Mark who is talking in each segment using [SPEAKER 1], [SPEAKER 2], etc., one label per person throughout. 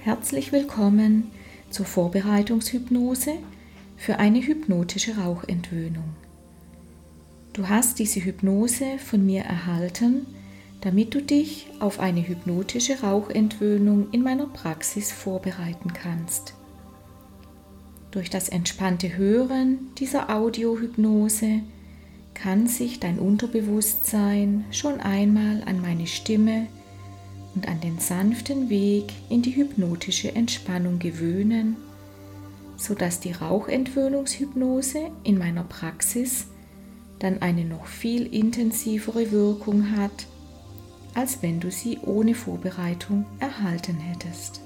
[SPEAKER 1] Herzlich willkommen zur Vorbereitungshypnose für eine hypnotische Rauchentwöhnung. Du hast diese Hypnose von mir erhalten, damit du dich auf eine hypnotische Rauchentwöhnung in meiner Praxis vorbereiten kannst. Durch das entspannte Hören dieser Audiohypnose kann sich dein Unterbewusstsein schon einmal an meine Stimme und an den sanften Weg in die hypnotische Entspannung gewöhnen, sodass die Rauchentwöhnungshypnose in meiner Praxis dann eine noch viel intensivere Wirkung hat, als wenn du sie ohne Vorbereitung erhalten hättest.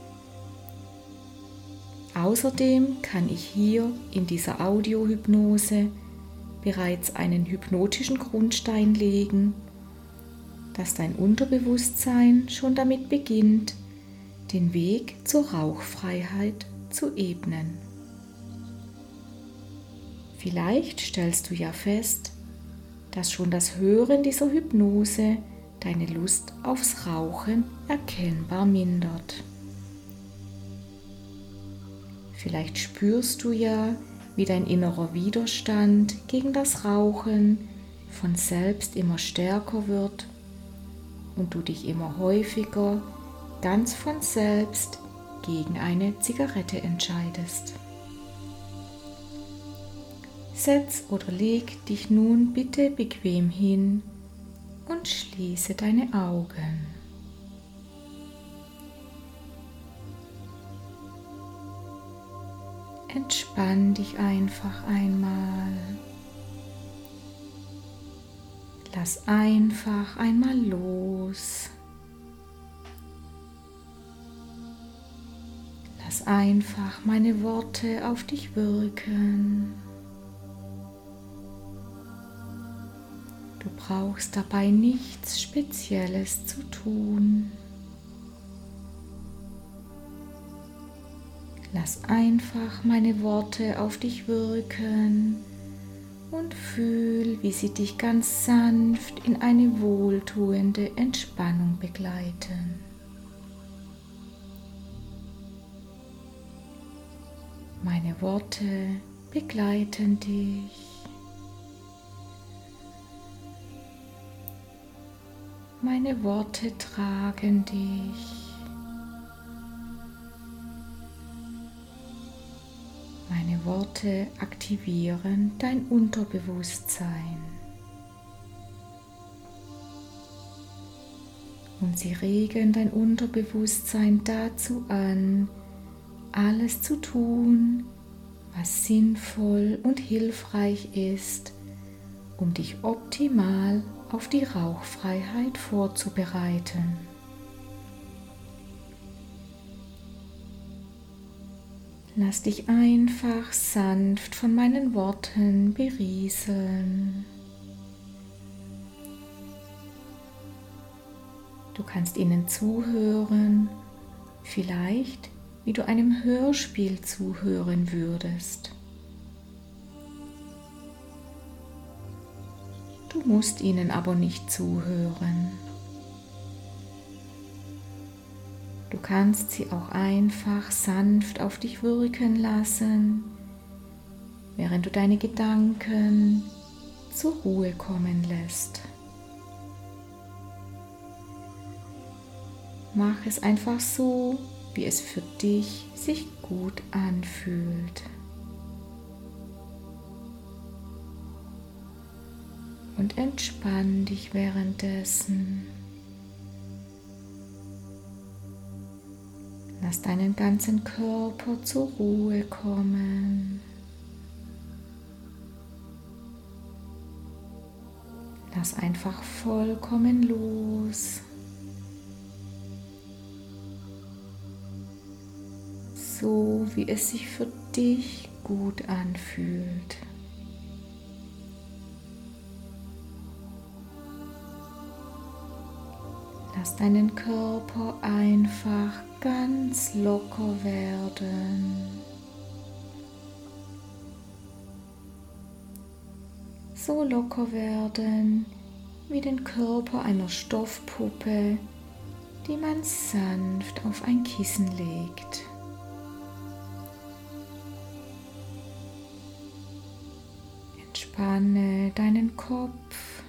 [SPEAKER 1] Außerdem kann ich hier in dieser Audiohypnose bereits einen hypnotischen Grundstein legen, dass dein Unterbewusstsein schon damit beginnt, den Weg zur Rauchfreiheit zu ebnen. Vielleicht stellst du ja fest, dass schon das Hören dieser Hypnose deine Lust aufs Rauchen erkennbar mindert. Vielleicht spürst du ja, wie dein innerer Widerstand gegen das Rauchen von selbst immer stärker wird und du dich immer häufiger ganz von selbst gegen eine Zigarette entscheidest. Setz oder leg dich nun bitte bequem hin und schließe deine Augen. Entspann dich einfach einmal. Lass einfach einmal los. Lass einfach meine Worte auf dich wirken. Du brauchst dabei nichts Spezielles zu tun. Lass einfach meine Worte auf dich wirken und fühl, wie sie dich ganz sanft in eine wohltuende Entspannung begleiten. Meine Worte begleiten dich. Meine Worte tragen dich. Meine Worte aktivieren dein Unterbewusstsein. Und sie regen dein Unterbewusstsein dazu an, alles zu tun, was sinnvoll und hilfreich ist, um dich optimal auf die Rauchfreiheit vorzubereiten. Lass dich einfach sanft von meinen Worten berieseln. Du kannst ihnen zuhören, vielleicht wie du einem Hörspiel zuhören würdest. Du musst ihnen aber nicht zuhören. Du kannst sie auch einfach sanft auf dich wirken lassen, während du deine Gedanken zur Ruhe kommen lässt. Mach es einfach so, wie es für dich sich gut anfühlt. Und entspann dich währenddessen. Lass deinen ganzen Körper zur Ruhe kommen. Lass einfach vollkommen los. So wie es sich für dich gut anfühlt. Lass deinen Körper einfach ganz locker werden. So locker werden wie den Körper einer Stoffpuppe, die man sanft auf ein Kissen legt. Entspanne deinen Kopf.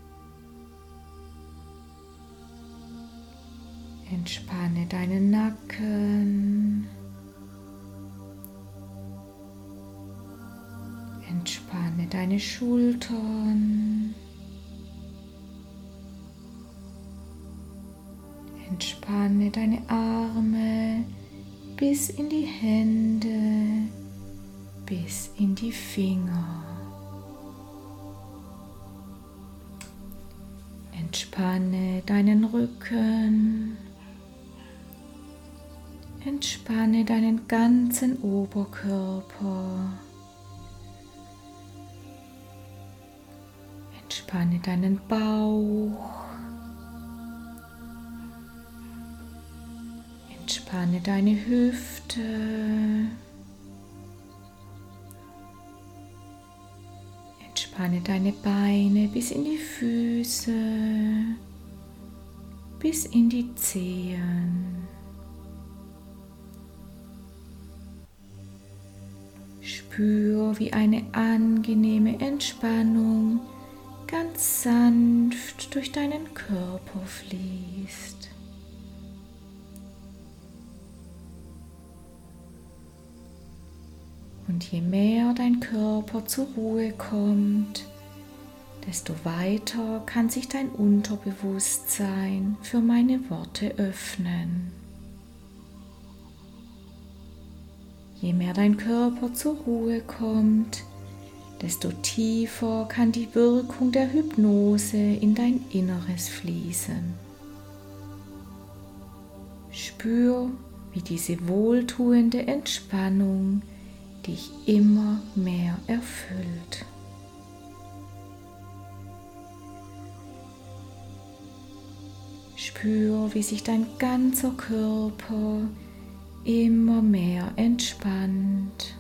[SPEAKER 1] Entspanne deinen Nacken. Entspanne deine Schultern. Entspanne deine Arme bis in die Hände, bis in die Finger. Entspanne deinen Rücken. Entspanne deinen ganzen Oberkörper. Entspanne deinen Bauch. Entspanne deine Hüfte. Entspanne deine Beine bis in die Füße, bis in die Zehen. Spür, wie eine angenehme Entspannung ganz sanft durch deinen Körper fließt. Und je mehr dein Körper zur Ruhe kommt, desto weiter kann sich dein Unterbewusstsein für meine Worte öffnen. Je mehr dein Körper zur Ruhe kommt, desto tiefer kann die Wirkung der Hypnose in dein Inneres fließen. Spür, wie diese wohltuende Entspannung dich immer mehr erfüllt. Spür, wie sich dein ganzer Körper immer mehr entspannt.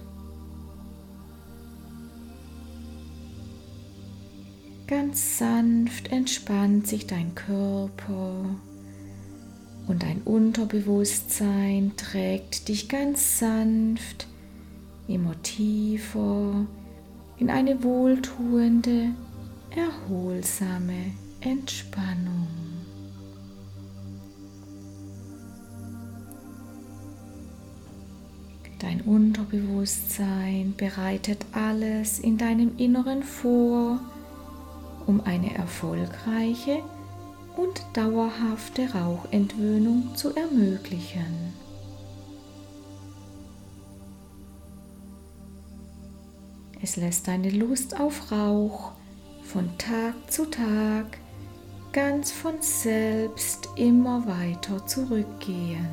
[SPEAKER 1] Ganz sanft entspannt sich dein Körper und dein Unterbewusstsein trägt dich ganz sanft immer tiefer in eine wohltuende, erholsame Entspannung. Dein Unterbewusstsein bereitet alles in deinem Inneren vor, um eine erfolgreiche und dauerhafte Rauchentwöhnung zu ermöglichen. Es lässt deine Lust auf Rauch von Tag zu Tag ganz von selbst immer weiter zurückgehen.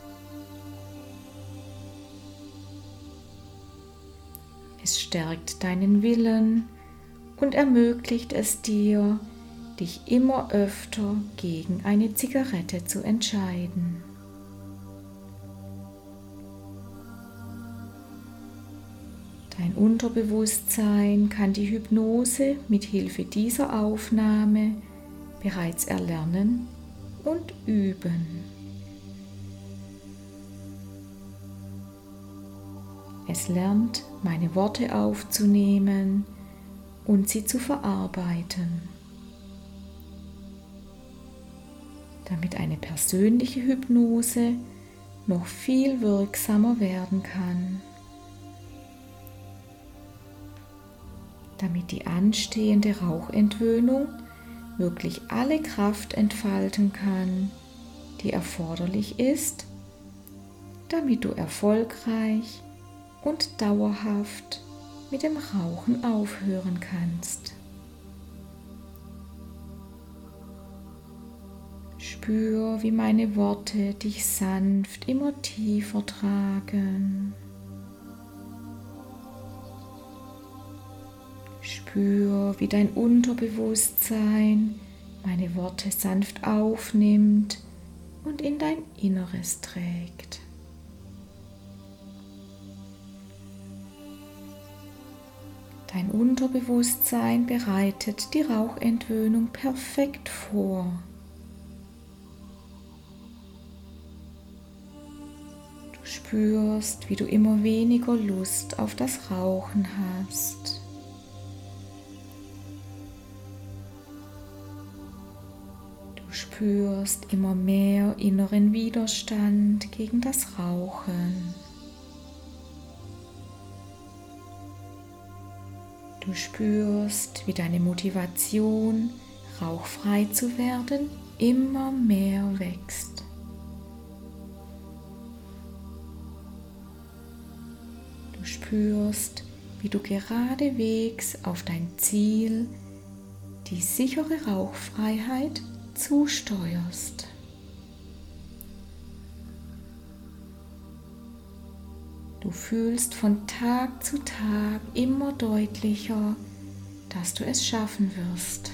[SPEAKER 1] Es stärkt deinen Willen und ermöglicht es dir, dich immer öfter gegen eine Zigarette zu entscheiden. Dein Unterbewusstsein kann die Hypnose mit Hilfe dieser Aufnahme bereits erlernen und üben. Es lernt, meine Worte aufzunehmen und sie zu verarbeiten, damit eine persönliche Hypnose noch viel wirksamer werden kann. Damit die anstehende Rauchentwöhnung wirklich alle Kraft entfalten kann, die erforderlich ist, damit du erfolgreich und dauerhaft mit dem Rauchen aufhören kannst. Spür, wie meine Worte dich sanft immer tiefer tragen. Spür, wie dein Unterbewusstsein meine Worte sanft aufnimmt und in dein Inneres trägt. Dein Unterbewusstsein bereitet die Rauchentwöhnung perfekt vor. spürst, wie du immer weniger Lust auf das Rauchen hast. Du spürst immer mehr inneren Widerstand gegen das Rauchen. Du spürst, wie deine Motivation, rauchfrei zu werden, immer mehr wächst. Du spürst, wie du geradewegs auf dein Ziel, die sichere Rauchfreiheit, zusteuerst. Du fühlst von Tag zu Tag immer deutlicher, dass du es schaffen wirst.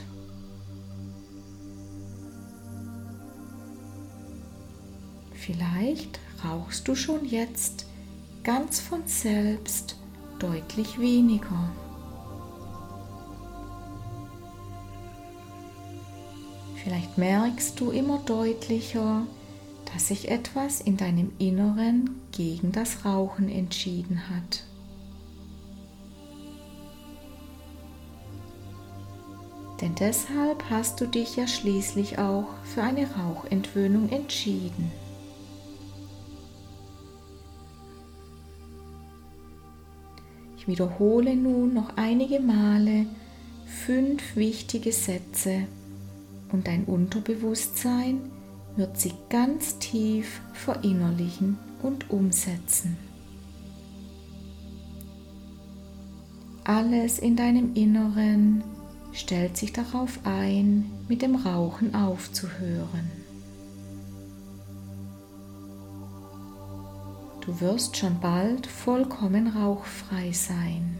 [SPEAKER 1] Vielleicht rauchst du schon jetzt ganz von selbst deutlich weniger. Vielleicht merkst du immer deutlicher, dass sich etwas in deinem Inneren gegen das Rauchen entschieden hat. Denn deshalb hast du dich ja schließlich auch für eine Rauchentwöhnung entschieden. Ich wiederhole nun noch einige Male 5 wichtige Sätze und dein Unterbewusstsein wird sie ganz tief verinnerlichen und umsetzen. Alles in deinem Inneren stellt sich darauf ein, mit dem Rauchen aufzuhören. Du wirst schon bald vollkommen rauchfrei sein.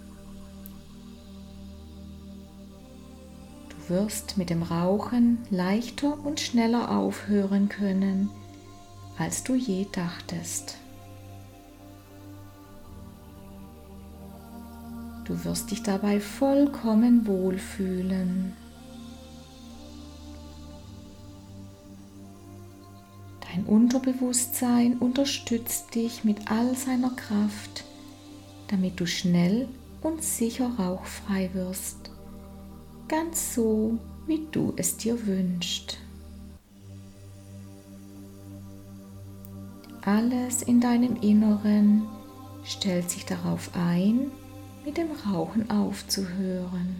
[SPEAKER 1] Du wirst mit dem Rauchen leichter und schneller aufhören können, als du je dachtest. Du wirst dich dabei vollkommen wohlfühlen. Dein Unterbewusstsein unterstützt dich mit all seiner Kraft, damit du schnell und sicher rauchfrei wirst. Ganz so, wie du es dir wünschst. Alles in deinem Inneren stellt sich darauf ein, mit dem Rauchen aufzuhören.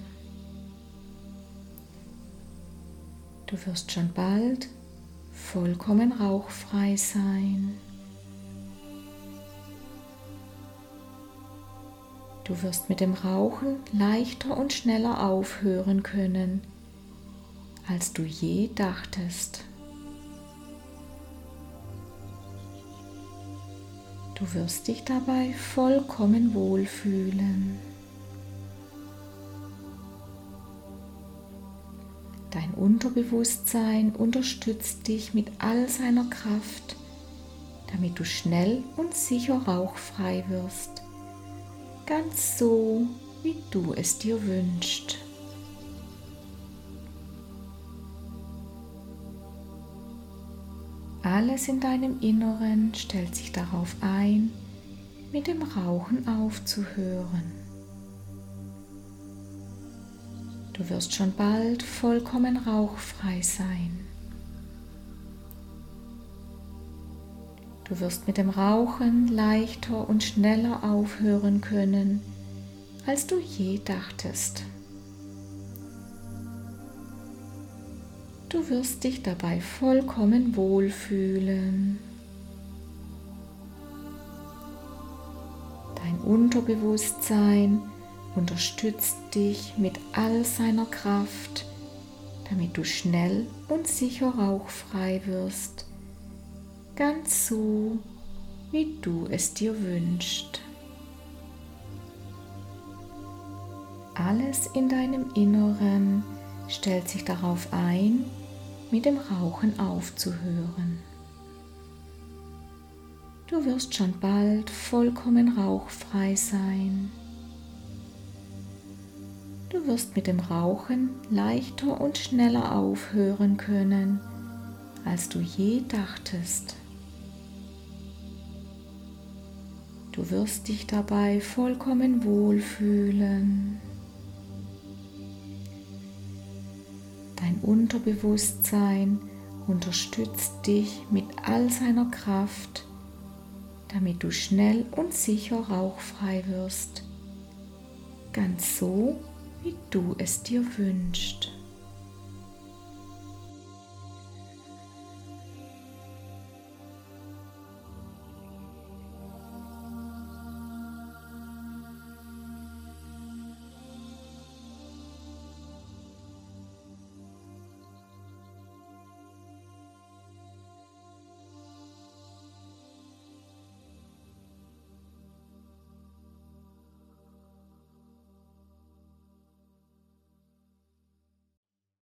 [SPEAKER 1] Du wirst schon bald vollkommen rauchfrei sein. Du wirst mit dem Rauchen leichter und schneller aufhören können, als du je dachtest. Du wirst dich dabei vollkommen wohlfühlen. Dein Unterbewusstsein unterstützt dich mit all seiner Kraft, damit du schnell und sicher rauchfrei wirst. Ganz so, wie du es dir wünschst. Alles in deinem Inneren stellt sich darauf ein, mit dem Rauchen aufzuhören. Du wirst schon bald vollkommen rauchfrei sein. Du wirst mit dem Rauchen leichter und schneller aufhören können, als du je dachtest. Du wirst dich dabei vollkommen wohlfühlen. Dein Unterbewusstsein unterstützt dich mit all seiner Kraft, damit du schnell und sicher rauchfrei wirst. Ganz so, wie du es dir wünschst. Alles in deinem Inneren stellt sich darauf ein, mit dem Rauchen aufzuhören. Du wirst schon bald vollkommen rauchfrei sein. Du wirst mit dem Rauchen leichter und schneller aufhören können, als du je dachtest. Du wirst dich dabei vollkommen wohlfühlen. Dein Unterbewusstsein unterstützt dich mit all seiner Kraft, damit du schnell und sicher rauchfrei wirst, ganz so, wie du es dir wünschst.